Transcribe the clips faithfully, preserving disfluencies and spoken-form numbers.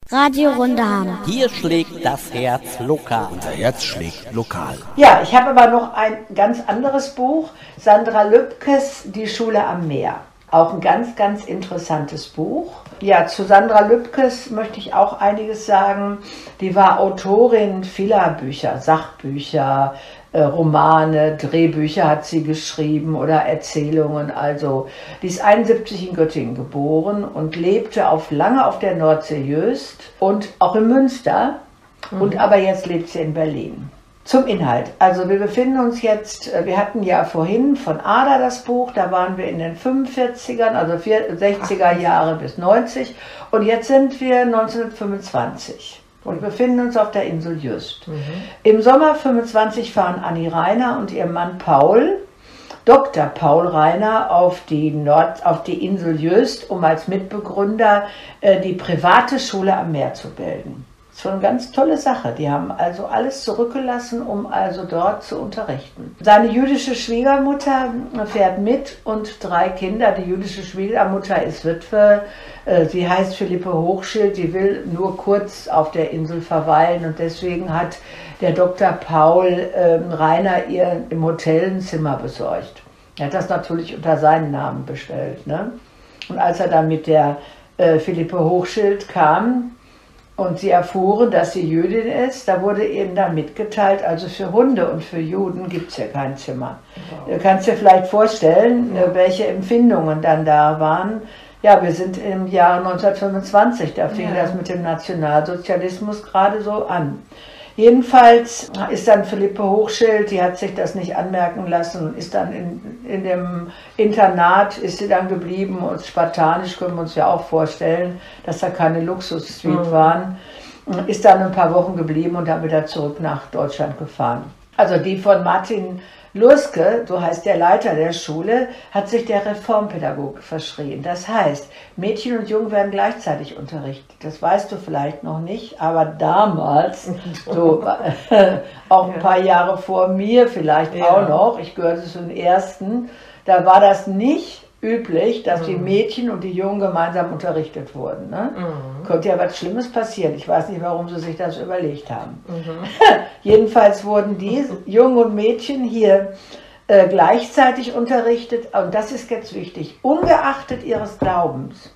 Radio Runderham. Hier schlägt das Herz lokal. Unser Herz schlägt lokal. Ja, ich habe aber noch ein ganz anderes Buch. Sandra Lübkes, Die Schule am Meer. Auch ein ganz, ganz interessantes Buch. Ja, zu Sandra Lübkes möchte ich auch einiges sagen. Die war Autorin vieler Bücher, Sachbücher, äh, Romane, Drehbücher hat sie geschrieben oder Erzählungen. Also, die ist einundsiebzig in Göttingen geboren und lebte auf, lange auf der Nordsee Jöst und auch in Münster. Mhm. Und aber jetzt lebt sie in Berlin. Zum Inhalt. Also wir befinden uns jetzt, wir hatten ja vorhin von Ada das Buch, da waren wir in den fünfundvierzigern, also sechziger Jahre bis neunzig und jetzt sind wir neunzehnhundertfünfundzwanzig und befinden uns auf der Insel Jöst. Mhm. Im Sommer fünfundzwanzig fahren Anni Reiner und ihr Mann Paul, Doktor Paul Reiner, auf die, Nord, auf die Insel Jöst, um als Mitbegründer äh, die private Schule am Meer zu bilden. Schon eine ganz tolle Sache. Die haben also alles zurückgelassen, um also dort zu unterrichten. Seine jüdische Schwiegermutter fährt mit und drei Kinder. Die jüdische Schwiegermutter ist Witwe. Sie heißt Philippe Hochschild. Die will nur kurz auf der Insel verweilen und deswegen hat der Doktor Paul äh, Reiner ihr im Hotel ein Zimmer besorgt. Er hat das natürlich unter seinen Namen bestellt. Ne? Und als er dann mit der äh, Philippe Hochschild kam, und sie erfuhren, dass sie Jüdin ist, da wurde ihnen dann mitgeteilt, also für Hunde und für Juden gibt es ja kein Zimmer. Wow. Du kannst dir vielleicht vorstellen, ja, welche Empfindungen dann da waren. Ja, wir sind im Jahr neunzehnhundertfünfundzwanzig, da fing ja. das mit dem Nationalsozialismus gerade so an. Jedenfalls ist dann Philippe Hochschild, die hat sich das nicht anmerken lassen und ist dann in, in dem Internat, ist sie dann geblieben und spartanisch können wir uns ja auch vorstellen, dass da keine Luxussuite mhm. waren, ist dann ein paar Wochen geblieben und dann wieder zurück nach Deutschland gefahren. Also die von Martin Lurske, so heißt der Leiter der Schule, hat sich der Reformpädagogik verschrien. Das heißt, Mädchen und Jungen werden gleichzeitig unterrichtet. Das weißt du vielleicht noch nicht, aber damals, so äh, auch ein paar Jahre vor mir vielleicht ja. auch noch, ich gehörte zu den Ersten, da war das nicht üblich, dass mhm. die Mädchen und die Jungen gemeinsam unterrichtet wurden. Ne? Mhm. Könnte ja was Schlimmes passieren. Ich weiß nicht, warum sie sich das überlegt haben. Mhm. Jedenfalls wurden die Jungen und Mädchen hier äh, gleichzeitig unterrichtet. Und das ist jetzt wichtig. Ungeachtet ihres Glaubens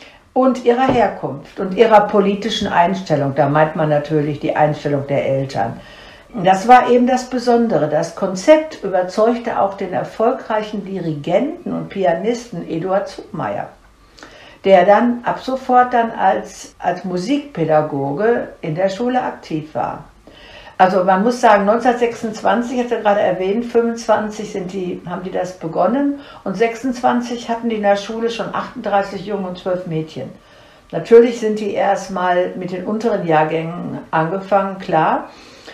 und ihrer Herkunft und ihrer politischen Einstellung. Da meint man natürlich die Einstellung der Eltern. Das war eben das Besondere. Das Konzept überzeugte auch den erfolgreichen Dirigenten und Pianisten Eduard Zuckmayer, der dann ab sofort dann als, als Musikpädagoge in der Schule aktiv war. Also man muss sagen, neunzehnhundertsechsundzwanzig, ich hatte gerade erwähnt, fünfundzwanzig sind die, haben die das begonnen und sechsundzwanzig hatten die in der Schule schon achtunddreißig Jungen und zwölf Mädchen. Natürlich sind die erstmal mit den unteren Jahrgängen angefangen, klar.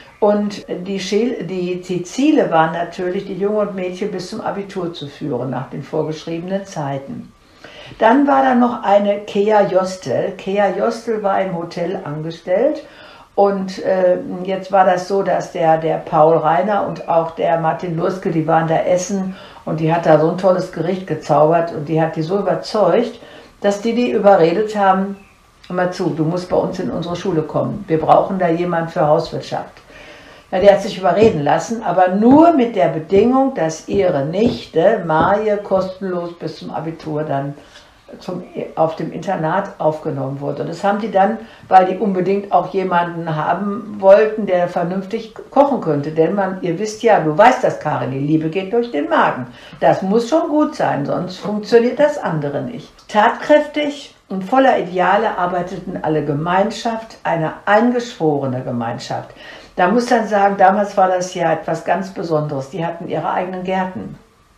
Und die, die, die Ziele waren natürlich, die Jungen und Mädchen bis zum Abitur zu führen, nach den vorgeschriebenen Zeiten. Dann war da noch eine Kea Jostel. Kea Jostel war im Hotel angestellt und äh, jetzt war das so, dass der, der Paul Reiner und auch der Martin Lurske, die waren da essen und die hat da so ein tolles Gericht gezaubert und die hat die so überzeugt, dass die die überredet haben, hör mal zu, du musst bei uns in unsere Schule kommen, wir brauchen da jemanden für Hauswirtschaft. Ja, der hat sich überreden lassen, aber nur mit der Bedingung, dass ihre Nichte Maje kostenlos bis zum Abitur dann zum, auf dem Internat aufgenommen wurde. Und das haben die dann, weil die unbedingt auch jemanden haben wollten, der vernünftig kochen könnte. Denn man, ihr wisst ja, du weißt das, Karin, die Liebe geht durch den Magen. Das muss schon gut sein, sonst funktioniert das andere nicht. Tatkräftig und voller Ideale arbeiteten alle Gemeinschaft, eine eingeschworene Gemeinschaft. Da muss man sagen, damals war das ja etwas ganz Besonderes. Die hatten ihre eigenen Gärten.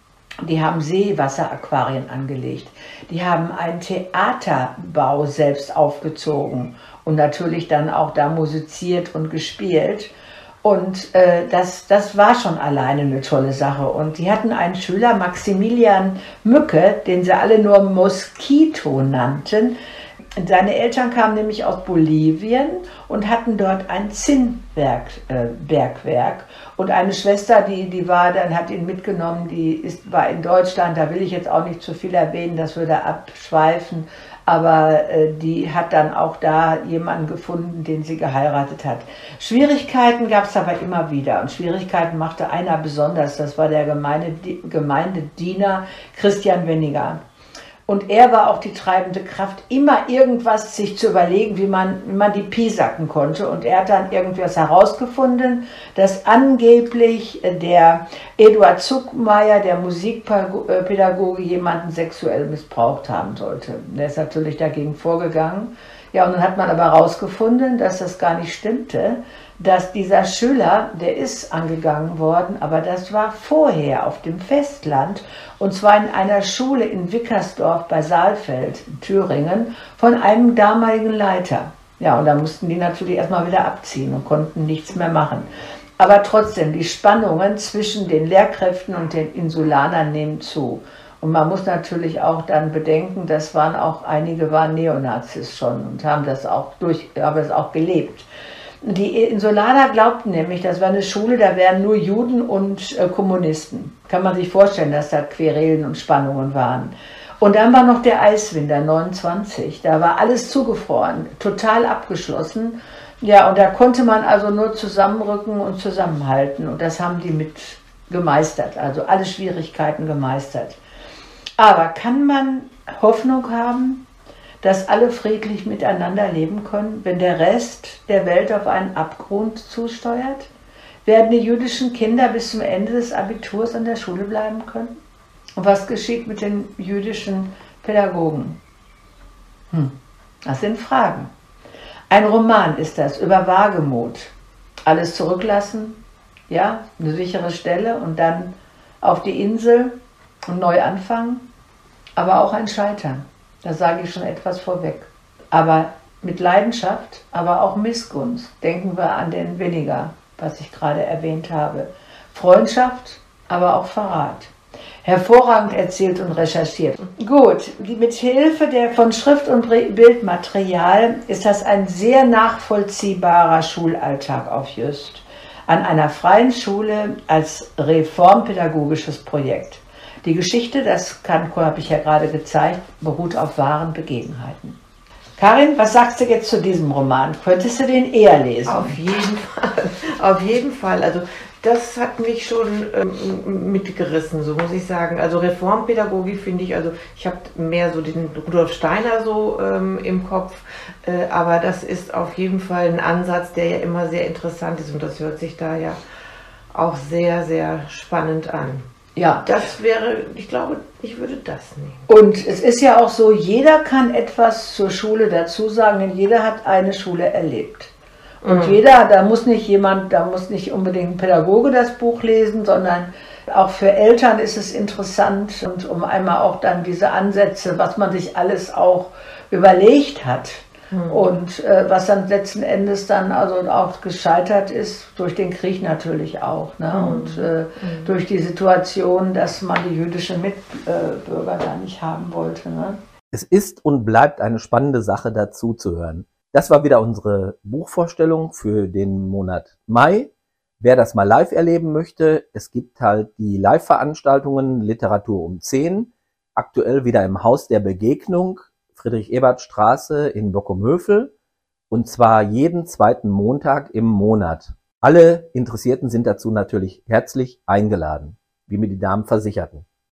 Die haben Seewasseraquarien angelegt. Die haben einen Theaterbau selbst aufgezogen und natürlich dann auch da musiziert und gespielt. Und äh, das, das war schon alleine eine tolle Sache. Und die hatten einen Schüler, Maximilian Mücke, den sie alle nur Moskito nannten. Seine Eltern kamen nämlich aus Bolivien und hatten dort ein Zinnbergwerk. Äh, und eine Schwester, die, die war dann, hat ihn mitgenommen, die ist, war in Deutschland, da will ich jetzt auch nicht zu viel erwähnen, das würde abschweifen. aber äh, die hat dann auch da jemanden gefunden, den sie geheiratet hat. Schwierigkeiten gab es aber immer wieder und Schwierigkeiten machte einer besonders, das war der Gemeinde, Gemeindediener Christian Weniger. Und er war auch die treibende Kraft, immer irgendwas sich zu überlegen, wie man, wie man die piesacken konnte. Und er hat dann irgendwas herausgefunden, dass angeblich der Eduard Zuckmeier, der Musikpädagoge, jemanden sexuell missbraucht haben sollte. Der ist natürlich dagegen vorgegangen. Ja, und dann hat man aber herausgefunden, dass das gar nicht stimmte, dass dieser Schüler, der ist angegangen worden, aber das war vorher auf dem Festland, und zwar in einer Schule in Wickersdorf bei Saalfeld, in Thüringen, von einem damaligen Leiter. Ja, und da mussten die natürlich erstmal wieder abziehen und konnten nichts mehr machen. Aber trotzdem, die Spannungen zwischen den Lehrkräften und den Insulanern nehmen zu. Und man muss natürlich auch dann bedenken, das waren auch, einige waren Neonazis schon und haben das auch durch, haben das auch gelebt. Die Insulaner glaubten nämlich, das war eine Schule, da wären nur Juden und äh, Kommunisten. Kann man sich vorstellen, dass da Querelen und Spannungen waren. Und dann war noch der Eiswinter neunundzwanzig, da war alles zugefroren, total abgeschlossen. Ja, und da konnte man also nur zusammenrücken und zusammenhalten. Und das haben die mit gemeistert, also alle Schwierigkeiten gemeistert. Aber kann man Hoffnung haben, dass alle friedlich miteinander leben können, wenn der Rest der Welt auf einen Abgrund zusteuert? Werden die jüdischen Kinder bis zum Ende des Abiturs an der Schule bleiben können? Und was geschieht mit den jüdischen Pädagogen? Hm, das sind Fragen. Ein Roman ist das über Wagemut. Alles zurücklassen, ja, eine sichere Stelle und dann auf die Insel und neu anfangen, aber auch ein Scheitern. Da sage ich schon etwas vorweg. Aber mit Leidenschaft, aber auch Missgunst. Denken wir an den Weniger, was ich gerade erwähnt habe. Freundschaft, aber auch Verrat. Hervorragend erzählt und recherchiert. Gut, mit Hilfe der von Schrift- und Bildmaterial ist das ein sehr nachvollziehbarer Schulalltag auf Jüst. An einer freien Schule als reformpädagogisches Projekt. Die Geschichte, das habe ich ja gerade gezeigt, beruht auf wahren Begebenheiten. Karin, was sagst du jetzt zu diesem Roman? Könntest du den eher lesen? Auf jeden Fall, auf jeden Fall. Also das hat mich schon ähm, mitgerissen, so muss ich sagen. Also Reformpädagogik finde ich, also ich habe mehr so den Rudolf Steiner so ähm, im Kopf, äh, aber das ist auf jeden Fall ein Ansatz, der ja immer sehr interessant ist und das hört sich da ja auch sehr, sehr spannend an. Ja, das wäre, ich glaube, ich würde das nehmen. Und es ist ja auch so, jeder kann etwas zur Schule dazu sagen, denn jeder hat eine Schule erlebt. Und mhm. jeder, da muss nicht jemand, da muss nicht unbedingt ein Pädagoge das Buch lesen, sondern auch für Eltern ist es interessant und um einmal auch dann diese Ansätze, was man sich alles auch überlegt hat. Mhm. Und äh, was dann letzten Endes dann also auch gescheitert ist, durch den Krieg natürlich auch. Ne? Mhm. Und äh, mhm. durch die Situation, dass man die jüdischen Mitbürger da nicht haben wollte. Ne? Es ist und bleibt eine spannende Sache dazu zu hören. Das war wieder unsere Buchvorstellung für den Monat Mai. Wer das mal live erleben möchte, es gibt halt die Live-Veranstaltungen Literatur um zehn, aktuell wieder im Haus der Begegnung, Friedrich-Ebert-Straße in Bockumhövel, und zwar jeden zweiten Montag im Monat. Alle Interessierten sind dazu natürlich herzlich eingeladen, wie mir die Damen versicherten.